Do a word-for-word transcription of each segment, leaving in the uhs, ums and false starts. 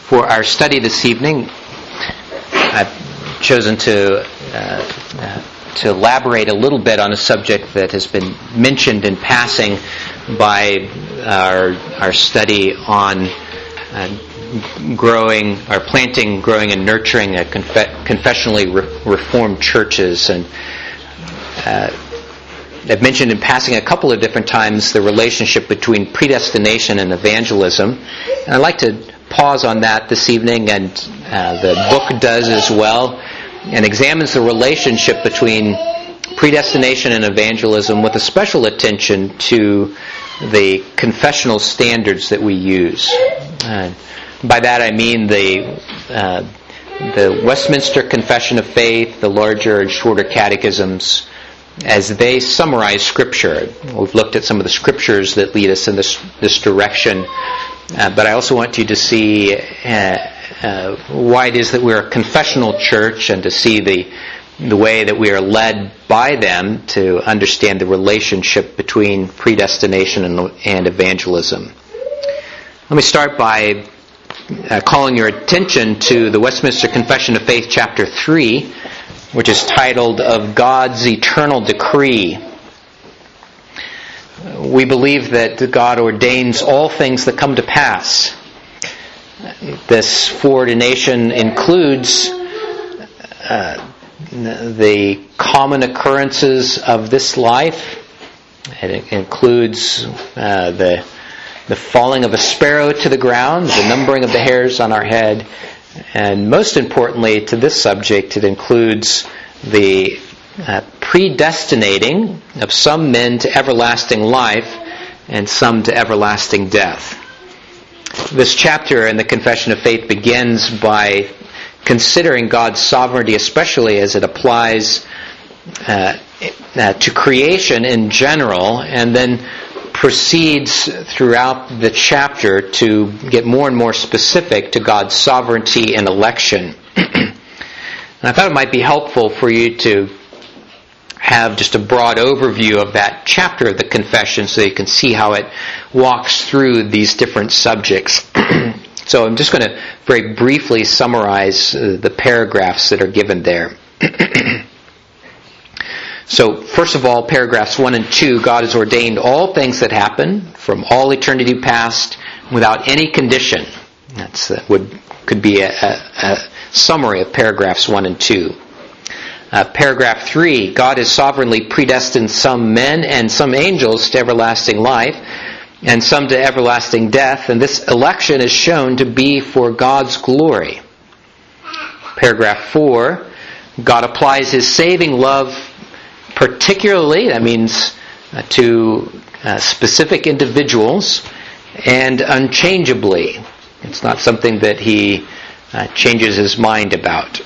For our study this evening, I've chosen to uh, uh, to elaborate a little bit on a subject that has been mentioned in passing by our our study on uh, growing, or planting, growing, and nurturing a conf- confessionally re- reformed churches. And uh, I've mentioned in passing a couple of different times the relationship between predestination and evangelism. And I'd like to pause on that this evening, and uh, the book does as well, and examines the relationship between predestination and evangelism with a special attention to the confessional standards that we use. Uh, by that I mean the uh, the Westminster Confession of Faith, the larger and shorter catechisms, as they summarize Scripture. We've looked at some of the Scriptures that lead us in this this direction, uh, but I also want you to see uh, uh, why it is that we're a confessional church, and to see the the way that we are led by them to understand the relationship between predestination and, and evangelism. Let me start by uh, calling your attention to the Westminster Confession of Faith, chapter three, which is titled, "Of God's Eternal Decree." We believe that God ordains all things that come to pass. This foreordination includes uh, the common occurrences of this life. It includes uh, the the falling of a sparrow to the ground, the numbering of the hairs on our head, and most importantly to this subject, it includes the uh, predestinating of some men to everlasting life and some to everlasting death. This chapter in the Confession of Faith begins by considering God's sovereignty, especially as it applies uh, uh, to creation in general, and then proceeds throughout the chapter to get more and more specific to God's sovereignty and election. And I thought it might be helpful for you to have just a broad overview of that chapter of the confession so you can see how it walks through these different subjects. So I'm just going to very briefly summarize uh, the paragraphs that are given there. So, first of all, paragraphs one and two, God has ordained all things that happen from all eternity past without any condition. That's uh, would could be a, a, a summary of paragraphs one and two. Uh, paragraph three, God has sovereignly predestined some men and some angels to everlasting life, and some to everlasting death, and this election is shown to be for God's glory. Paragraph four, God applies His saving love particularly, that means uh, to uh, specific individuals, and unchangeably. It's not something that He uh, changes His mind about.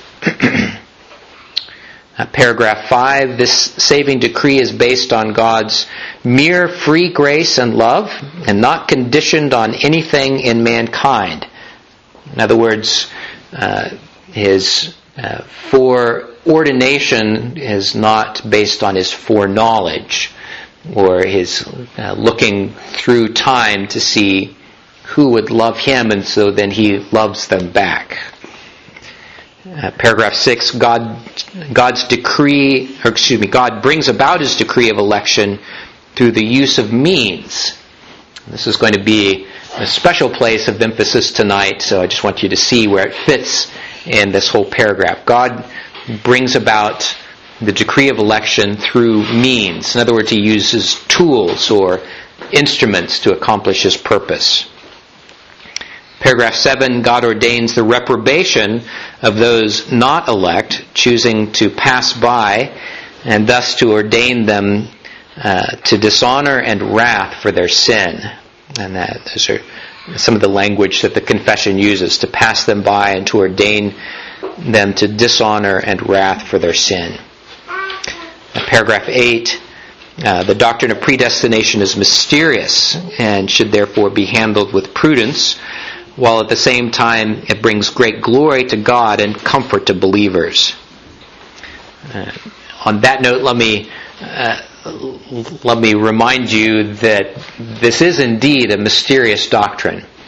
Uh, paragraph five, this saving decree is based on God's mere free grace and love, and not conditioned on anything in mankind. In other words, uh, His uh, foreordination is not based on His foreknowledge, or His uh, looking through time to see who would love Him, and so then He loves them back. Uh, paragraph six, God, God's decree, or excuse me, God brings about His decree of election through the use of means. This is going to be a special place of emphasis tonight, so I just want you to see where it fits in this whole paragraph. God brings about the decree of election through means. In other words, He uses tools or instruments to accomplish His purpose. Paragraph seven, God ordains the reprobation of those not elect, choosing to pass by, and thus to ordain them uh, to dishonor and wrath for their sin. And that those are some of the language that the confession uses, to pass them by and to ordain them to dishonor and wrath for their sin. Uh, paragraph eight, uh, the doctrine of predestination is mysterious and should therefore be handled with prudence, while at the same time it brings great glory to God and comfort to believers. Uh, on that note, let me uh, let me remind you that this is indeed a mysterious doctrine.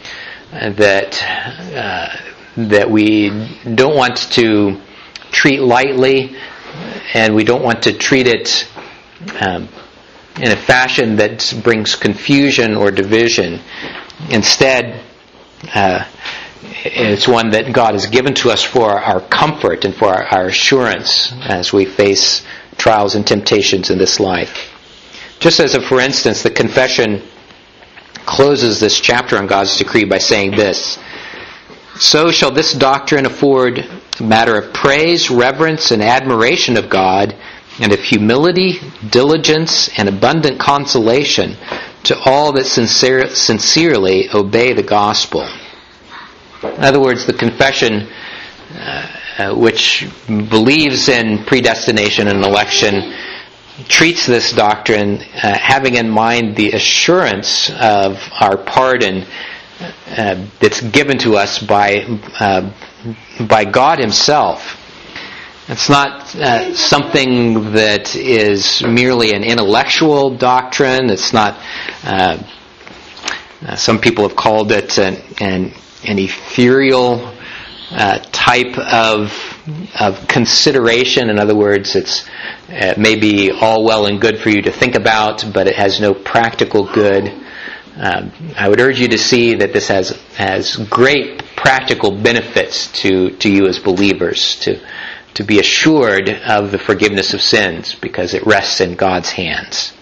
that uh, that we don't want to treat lightly, and we don't want to treat it um, in a fashion that brings confusion or division. Instead, uh, it's one that God has given to us for our comfort and for our, our assurance as we face trials and temptations in this life. Just as a for instance, the confession closes this chapter on God's decree by saying this: "So shall this doctrine afford matter of praise, reverence, and admiration of God, and of humility, diligence, and abundant consolation to all that sincere, sincerely obey the gospel." In other words, the confession, uh, uh, which believes in predestination and election, treats this doctrine uh, having in mind the assurance of our pardon uh, that's given to us by uh, by God Himself. It's not uh, something that is merely an intellectual doctrine. It's not. Uh, uh, some people have called it an, an, an ethereal uh, type of of consideration. In other words, it's it may be all well and good for you to think about, but it has no practical good. Um, I would urge you to see that this has has great practical benefits to, to you as believers, to to be assured of the forgiveness of sins, because it rests in God's hands.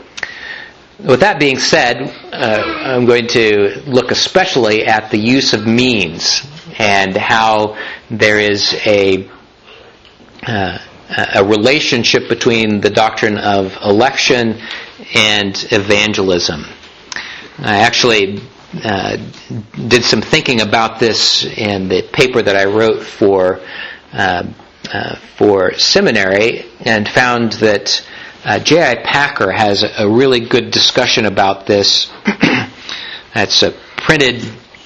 With that being said, uh, I'm going to look especially at the use of means and how there is a uh, a relationship between the doctrine of election and evangelism. I actually uh, did some thinking about this in the paper that I wrote for uh, uh, for seminary, and found that uh, J I Packer has a really good discussion about this. That's uh, printed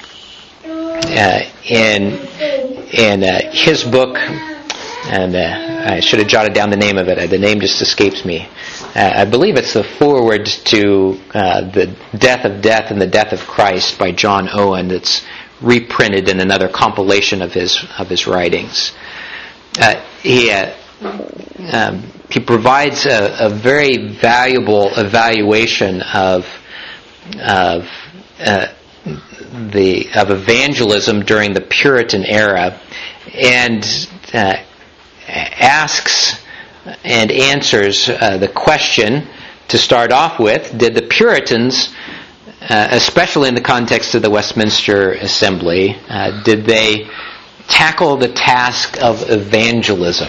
uh, in in uh, his book, and uh, I should have jotted down the name of it. The name just escapes me. Uh, I believe it's the foreword to uh, The Death of Death and the Death of Christ by John Owen. That's reprinted in another compilation of his of his writings. Uh, he uh, um, he provides a, a very valuable evaluation of of uh, the of evangelism during the Puritan era, and uh, asks and answers uh, the question, to start off with: did the Puritans, uh, especially in the context of the Westminster Assembly, uh, did they tackle the task of evangelism?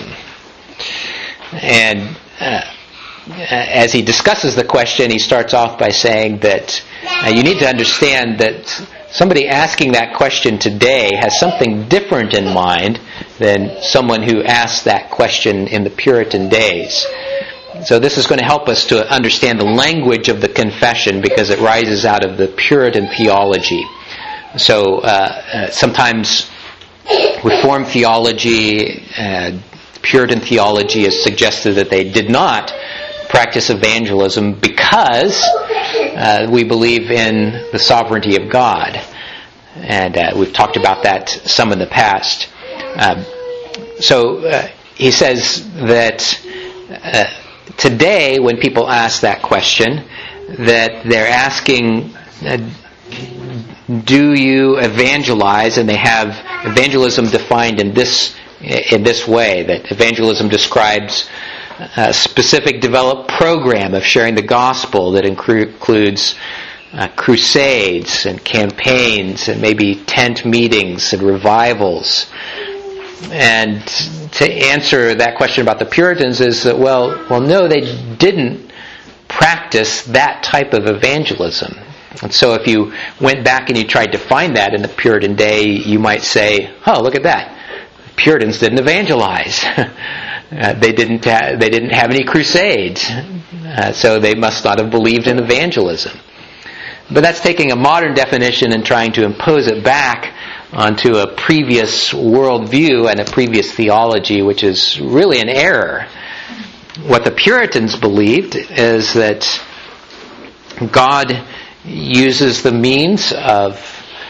And uh, as he discusses the question, he starts off by saying that uh, you need to understand that somebody asking that question today has something different in mind than someone who asked that question in the Puritan days. So this is going to help us to understand the language of the confession, because it rises out of the Puritan theology. So uh, uh, sometimes Reformed theology, uh, Puritan theology has suggested that they did not practice evangelism because uh, we believe in the sovereignty of God. And uh, we've talked about that some in the past. Uh, so uh, he says that uh, today, when people ask that question, that they're asking, uh, do you evangelize? And they have evangelism defined in this in this way, that evangelism describes a specific developed program of sharing the gospel that includes uh, crusades and campaigns and maybe tent meetings and revivals. And to answer that question about the Puritans is that, well, well, no, they didn't practice that type of evangelism. And so if you went back and you tried to find that in the Puritan day, you might say, oh, look at that. Puritans didn't evangelize. uh, they didn't ha- they didn't have any crusades. Uh, so they must not have believed in evangelism. But that's taking a modern definition and trying to impose it back onto a previous worldview and a previous theology, which is really an error. What the Puritans believed is that God uses the means of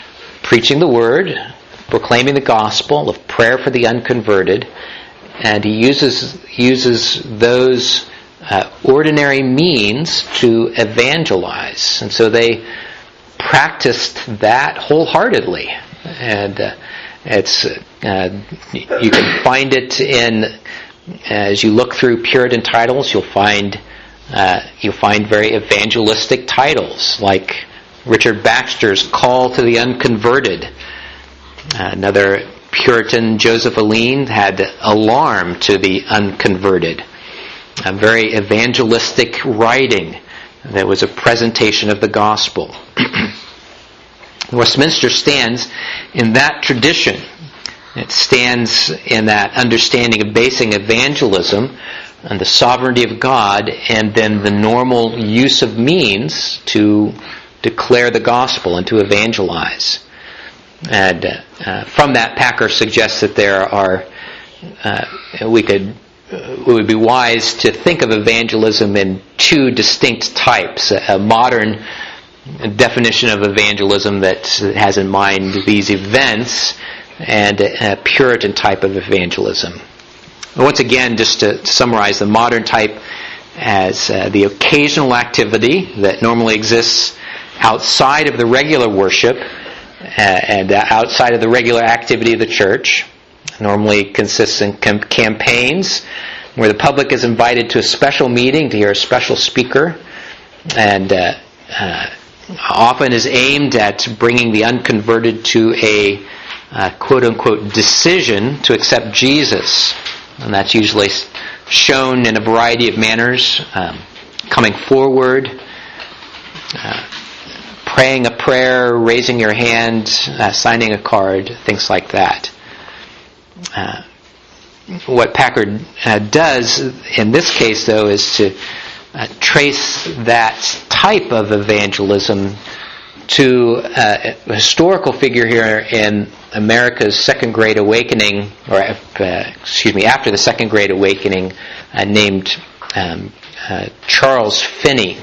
preaching the word, proclaiming the gospel, of prayer for the unconverted, and he uses uses those uh, ordinary means to evangelize. And so they practiced that wholeheartedly. And uh, it's uh, you can find it in, as you look through Puritan titles, you'll find uh, you'll find very evangelistic titles like Richard Baxter's Call to the Unconverted. Uh, another Puritan, Joseph Alleine, had Alarm to the Unconverted. A very evangelistic writing that was a presentation of the gospel. Westminster stands in that tradition. It stands in that understanding of basing evangelism on the sovereignty of God and then the normal use of means to declare the gospel and to evangelize. And uh, from that, Packer suggests that there are, uh, we could, it would be wise to think of evangelism in two distinct types. A modern definition of evangelism that has in mind these events, and a Puritan type of evangelism. Once again, just to summarize, the modern type as uh, the occasional activity that normally exists outside of the regular worship uh, and uh, outside of the regular activity of the church. Normally consists in com- campaigns where the public is invited to a special meeting to hear a special speaker, and uh, uh, often is aimed at bringing the unconverted to a uh, quote-unquote decision to accept Jesus. And that's usually shown in a variety of manners, um, coming forward, uh, praying a prayer, raising your hand, uh, signing a card, things like that. Uh, what Packer uh, does in this case, though, is to uh, trace that type of evangelism to uh, a historical figure here in America's Second Great Awakening, or uh, excuse me, after the Second Great Awakening, uh, named um, uh, Charles Finney,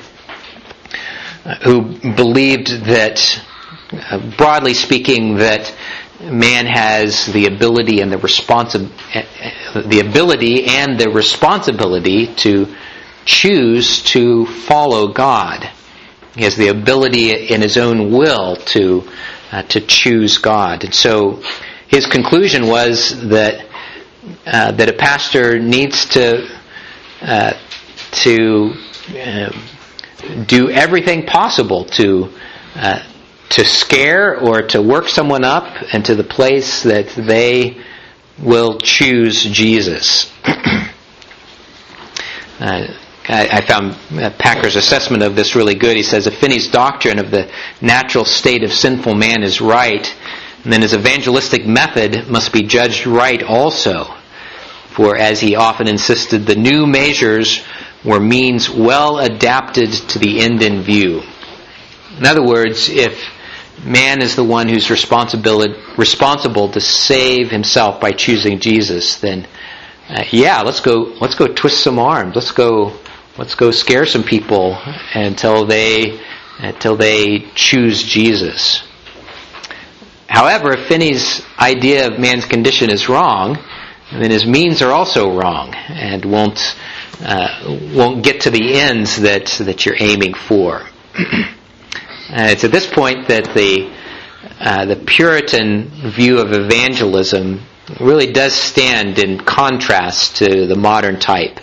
uh, who believed that, uh, broadly speaking, that man has the ability and the responsi- the ability and the responsibility to choose to follow God. He has the ability in his own will to uh, to choose God. And so his conclusion was that uh, that a pastor needs to uh, to uh, do everything possible to uh, to scare or to work someone up into the place that they will choose Jesus. uh, I found Packer's assessment of this really good. He says, if Finney's doctrine of the natural state of sinful man is right, then his evangelistic method must be judged right also. For as he often insisted, the new measures were means well adapted to the end in view. In other words, if man is the one who's responsible to save himself by choosing Jesus, then uh, yeah, let's go. Let's go twist some arms. Let's go. Let's go scare some people until they until they choose Jesus. However, if Finney's idea of man's condition is wrong, then his means are also wrong and won't uh, won't get to the ends that that you're aiming for. And it's at this point that the uh, the Puritan view of evangelism really does stand in contrast to the modern type.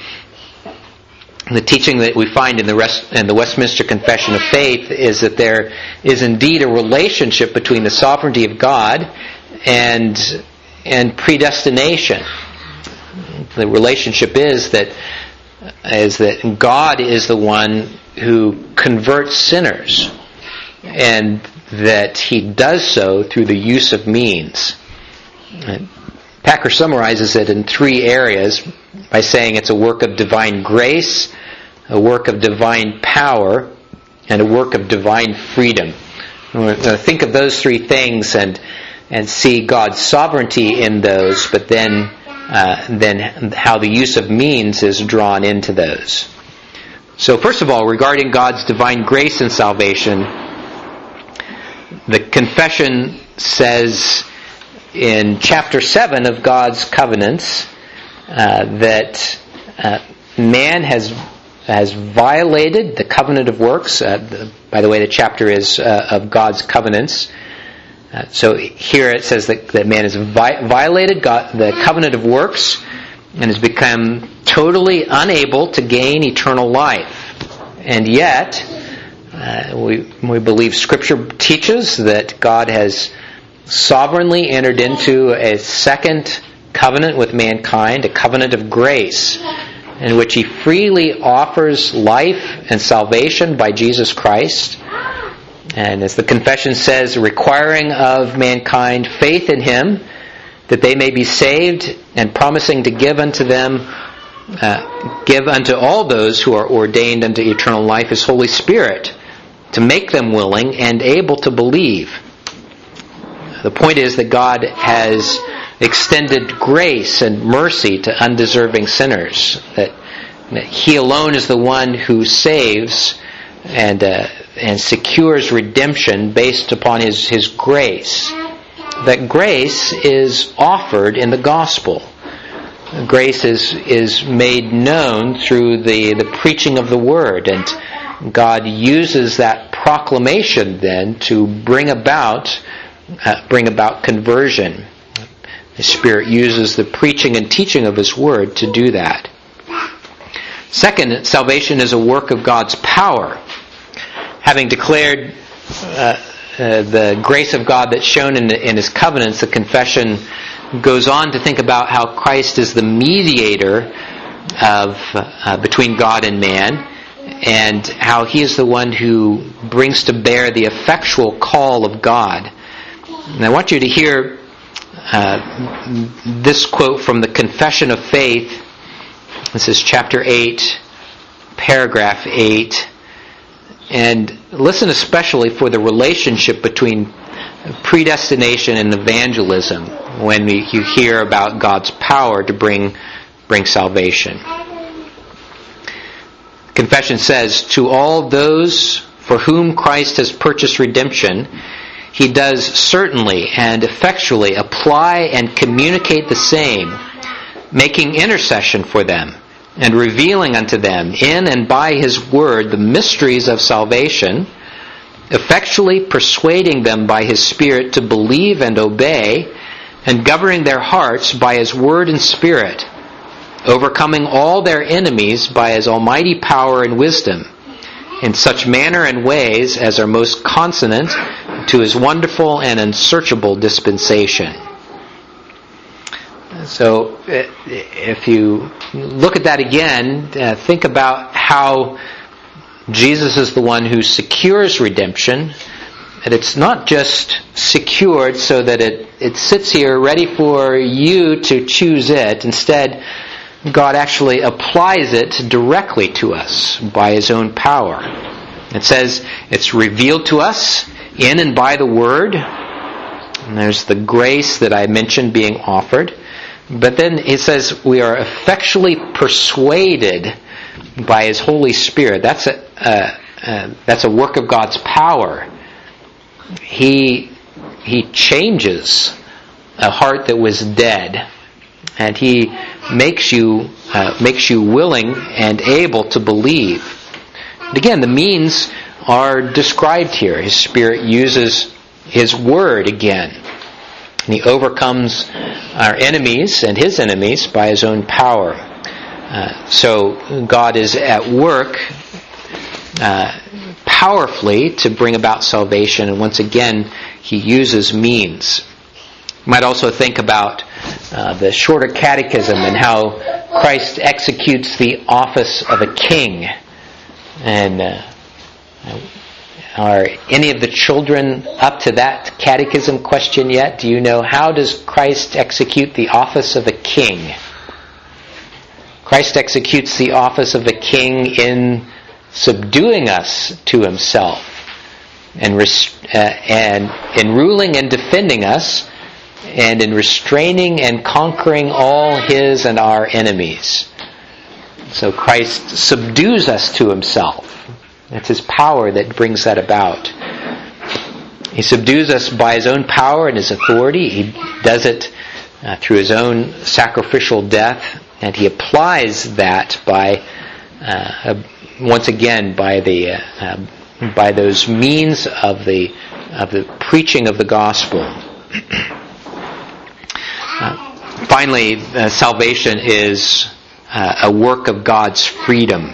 The teaching that we find in the, rest, in the Westminster Confession of Faith is that there is indeed a relationship between the sovereignty of God and and predestination. The relationship is that is that God is the one who converts sinners, and that He does so through the use of means. And Packer summarizes it in three areas by saying it's a work of divine grace, a work of divine power, and a work of divine freedom. Think of those three things and and see God's sovereignty in those, but then uh, then how the use of means is drawn into those. So first of all, regarding God's divine grace in salvation, the confession says in chapter seven of God's covenants uh, that uh, man has has violated the covenant of works. Uh, the, by the way, the chapter is uh, of God's covenants. Uh, so here it says that, that man has vi- violated God, the covenant of works, and has become totally unable to gain eternal life. And yet, uh, we we believe Scripture teaches that God has sovereignly entered into a second covenant with mankind, a covenant of grace, in which He freely offers life and salvation by Jesus Christ. And as the confession says, requiring of mankind faith in Him, that they may be saved, and promising to give unto them, uh, give unto all those who are ordained unto eternal life His Holy Spirit, to make them willing and able to believe. The point is that God has extended grace and mercy to undeserving sinners. That, that He alone is the one who saves and uh, and secures redemption based upon His, His grace. That grace is offered in the gospel. Grace is is made known through the, the preaching of the Word, and God uses that proclamation then to bring about uh, bring about conversion. The Spirit uses the preaching and teaching of His Word to do that. Second, salvation is a work of God's power. Having declared uh, uh, the grace of God that's shown in, the, in His covenants, the confession goes on to think about how Christ is the mediator of uh, between God and man, and how He is the one who brings to bear the effectual call of God. And I want you to hear uh, this quote from the Confession of Faith. This is chapter eight, paragraph eight. And listen especially for the relationship between predestination and evangelism when we, you hear about God's power to bring, bring salvation. Confession says, to all those for whom Christ has purchased redemption, He does certainly and effectually apply and communicate the same, making intercession for them, and revealing unto them in and by His word the mysteries of salvation, effectually persuading them by His Spirit to believe and obey, and governing their hearts by His word and Spirit, overcoming all their enemies by His almighty power and wisdom, in such manner and ways as are most consonant to His wonderful and unsearchable dispensation. So, if you look at that again, uh, think about how Jesus is the one who secures redemption, and it's not just secured so that it, it sits here ready for you to choose it. Instead, God actually applies it directly to us by His own power. It says it's revealed to us in and by the Word. And there's the grace that I mentioned being offered. But then it says we are effectually persuaded by His Holy Spirit. That's a, uh, uh, that's a work of God's power. He, he changes a heart that was dead, and He makes you uh, makes you willing and able to believe. And again, the means are described here. His Spirit uses His Word again. And He overcomes our enemies and His enemies by His own power. Uh, so God is at work uh, powerfully to bring about salvation. And once again, He uses means. You might also think about uh, the Shorter Catechism and how Christ executes the office of a king. And uh, are any of the children up to that catechism question yet? Do you know, how does Christ execute the office of a king? Christ executes the office of a king in subduing us to Himself, and res- uh, and in ruling and defending us, and in restraining and conquering all His and our enemies. So Christ subdues us to Himself. It's His power that brings that about. He subdues us by his own power and his authority. He does it uh, through his own sacrificial death, and he applies that by, uh, once again, by the uh, uh, by those means of the of the preaching of the gospel. uh, finally, uh, salvation is uh, a work of God's freedom.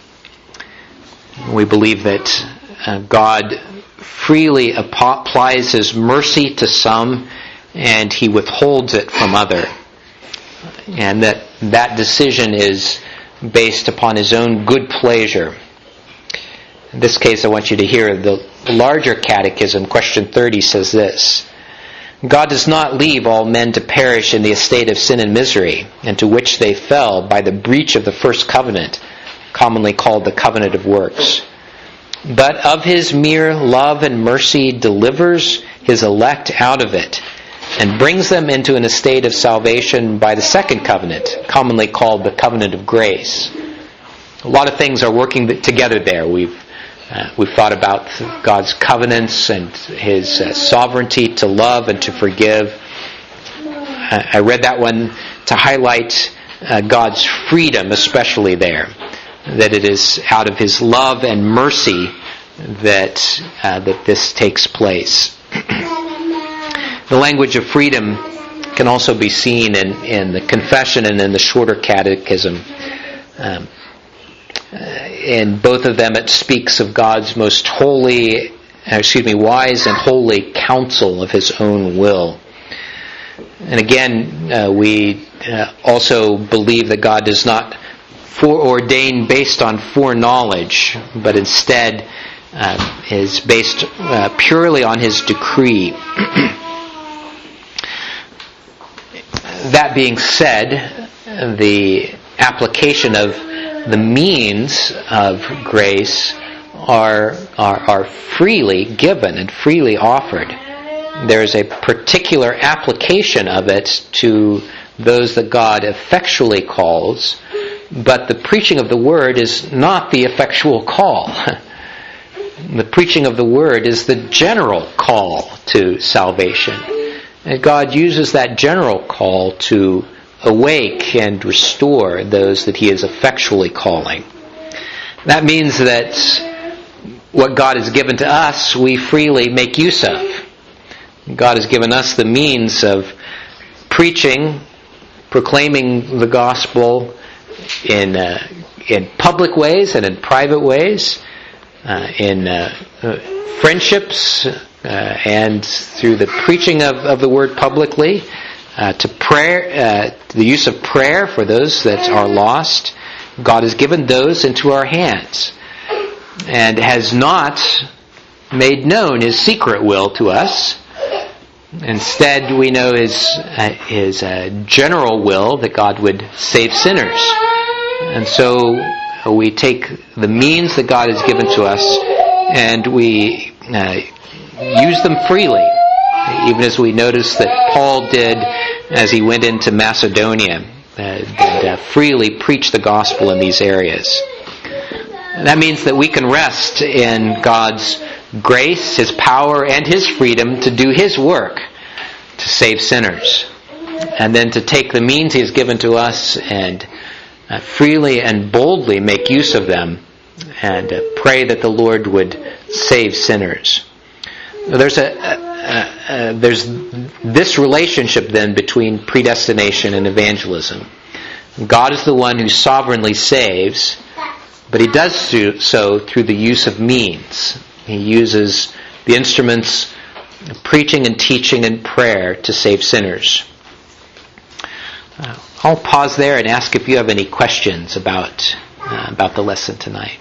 We believe that uh, God freely applies his mercy to some, and he withholds it from other. And that that decision is based upon his own good pleasure. In this case, I want you to hear the larger catechism. Question thirty says this: God does not leave all men to perish in the estate of sin and misery, into which they fell by the breach of the first covenant, commonly called the covenant of works. But of his mere love and mercy delivers his elect out of it, and brings them into an estate of salvation by the second covenant, commonly called the covenant of grace. A lot of things are working together there. We've uh, we've thought about God's covenants and his uh, sovereignty to love and to forgive. Uh, I read that one to highlight uh, God's freedom, especially there. That it is out of his love and mercy that uh, that this takes place. The language of freedom can also be seen in, in the Confession and in the Shorter Catechism. Um, in both of them, it speaks of God's most holy, excuse me, wise and holy counsel of his own will. And again, uh, we uh, also believe that God does not foreordain based on foreknowledge, but instead uh, is based uh, purely on his decree. That being said, the application of the means of grace are, are, are freely given and freely offered. There is a particular application of it to those that God effectually calls, but the preaching of the Word is not the effectual call. The preaching of the Word is the general call to salvation. And God uses that general call to awake and restore those that he is effectually calling. That means that what God has given to us, we freely make use of. God has given us the means of preaching, proclaiming the gospel in uh, in public ways and in private ways, uh, in uh, uh, friendships, uh, and through the preaching of, of the word publicly, uh, to prayer, uh, the use of prayer for those that are lost. God has given those into our hands and has not made known his secret will to us. Instead, we know his uh, his uh, general will that God would save sinners. And so uh, we take the means that God has given to us and we uh, use them freely, even as we notice that Paul did as he went into Macedonia uh, and uh, freely preached the gospel in these areas. And that means that we can rest in God's grace, his power, and his freedom to do his work to save sinners. And then to take the means he has given to us and uh, freely and boldly make use of them and uh, pray that the Lord would save sinners. There's a, a, a, a there's this relationship then between predestination and evangelism. God is the one who sovereignly saves, but he does so through the use of means. He uses the instruments of preaching and teaching and prayer to save sinners. Uh, I'll pause there and ask if you have any questions about uh, about the lesson tonight.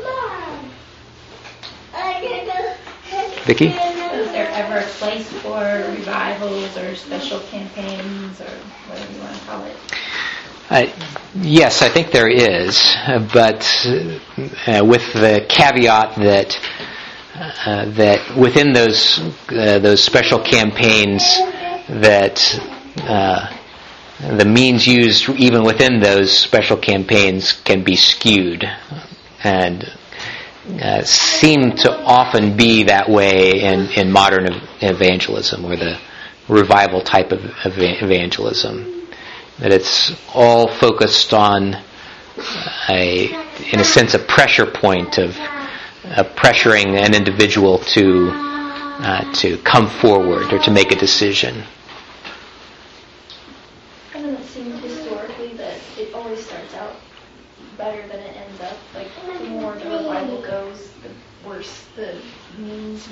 Vicki? Is there ever a place for revivals or special campaigns or whatever you want to call it? Uh, yes, I think there is, but uh, with the caveat that uh, that within those uh, those special campaigns, that uh, the means used even within those special campaigns can be skewed, and uh, seem to often be that way in, in modern evangelism, or the revival type of evangelism. That it's all focused on a, in a sense, a pressure point of, of pressuring an individual to uh, to come forward or to make a decision. Doesn't it seem historically that it always starts out better than it ends up? Like, the more the revival goes, the worse the means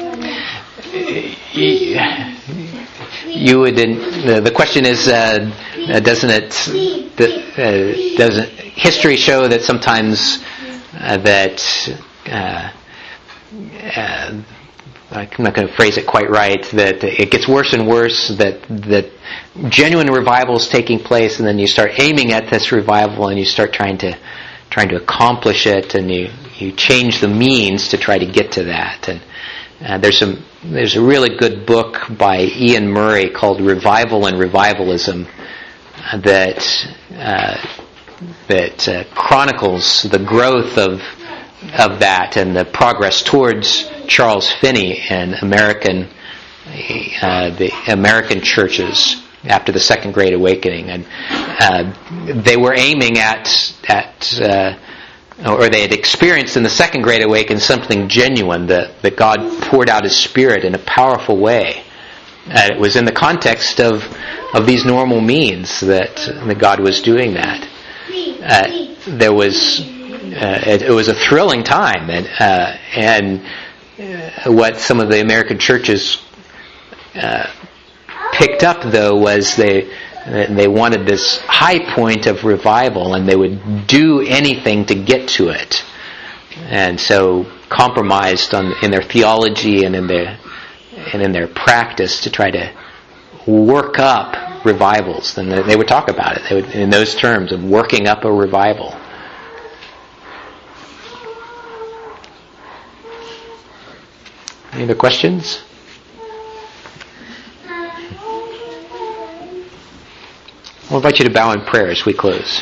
used. You would. The, the question is, uh, uh, doesn't it? The, uh, doesn't history show that sometimes uh, that uh, uh, I'm not going to phrase it quite right, that it gets worse and worse, that that genuine revival is taking place, and then you start aiming at this revival and you start trying to trying to accomplish it, and you, you change the means to try to get to that. And uh, there's some there's a really good book by Ian Murray called Revival and Revivalism uh, that uh, that uh, chronicles the growth of of that and the progress towards Charles Finney and American uh, the American churches after the Second Great Awakening, and uh, they were aiming at at uh, or they had experienced in the Second Great Awakening something genuine, that that God poured out His Spirit in a powerful way. Uh, it was in the context of of these normal means that that God was doing that. Uh, there was uh, it, it was a thrilling time, and uh, and uh, what some of the American churches uh, picked up, though, was they they wanted this high point of revival, and they would do anything to get to it, and so compromised on in their theology and in their and in their practice to try to work up revivals. And they would talk about it they would, in those terms of working up a revival. Any other questions? I'll invite you to bow in prayer as we close.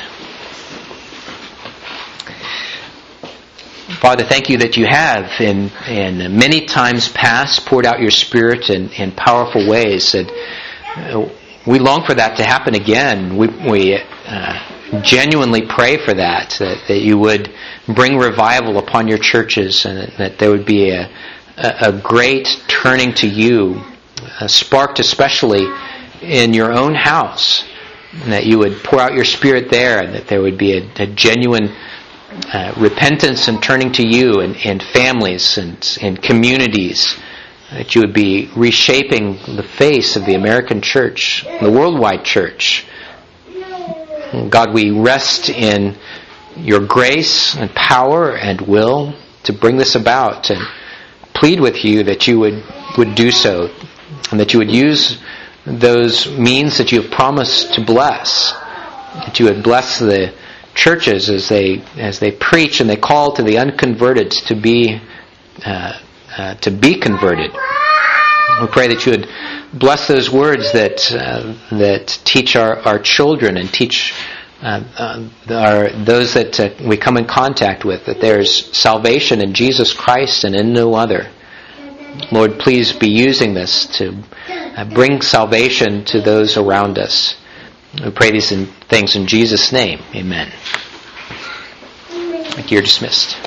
Father, thank you that you have in, in many times past poured out your Spirit in, in powerful ways. And uh, we long for that to happen again. We, we uh, genuinely pray for that, that, that you would bring revival upon your churches, and that there would be a, a, a great turning to you, uh, sparked especially in your own house, and that you would pour out your Spirit there, and that there would be a, a genuine uh, repentance and turning to you in, in families and in communities, that you would be reshaping the face of the American church, the worldwide church. God, we rest in your grace and power and will to bring this about, and plead with you that you would, would do so, and that you would use those means that you have promised to bless, that you would bless the churches as they as they preach and they call to the unconverted to be uh, uh, to be converted. We pray that you would bless those words that uh, that teach our, our children and teach uh, uh, our those that uh, we come in contact with, that there's salvation in Jesus Christ and in no other. Lord, please be using this to uh, bring salvation to those around us. We pray these in, things in Jesus' name. Amen. You're dismissed.